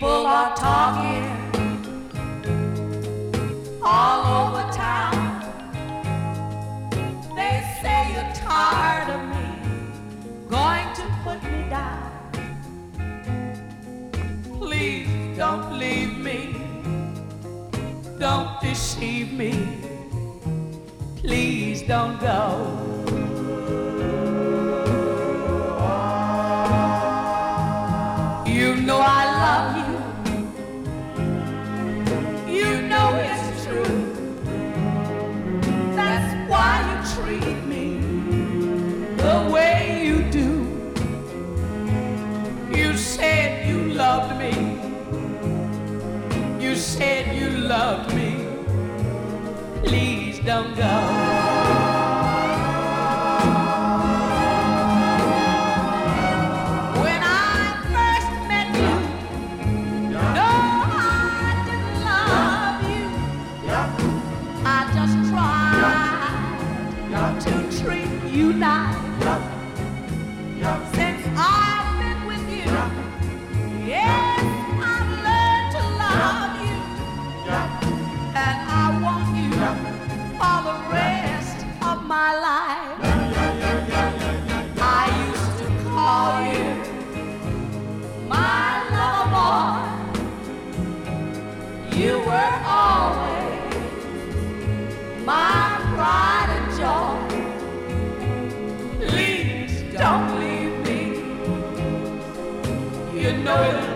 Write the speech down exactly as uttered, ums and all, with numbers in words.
People are talking all over town. They say you're tired of me, going to put me down. Please don't leave me, don't deceive me, please don't go. You know I love you, you know it's true. That's why you treat me the way you do. You said you loved me, you said you loved me, please don't go. You now, since I've been with you, yes, I've learned to love you, and I want you for the rest of my life. I used to call you my lover boy. You were always my pride and joy. Don't leave me. You know it.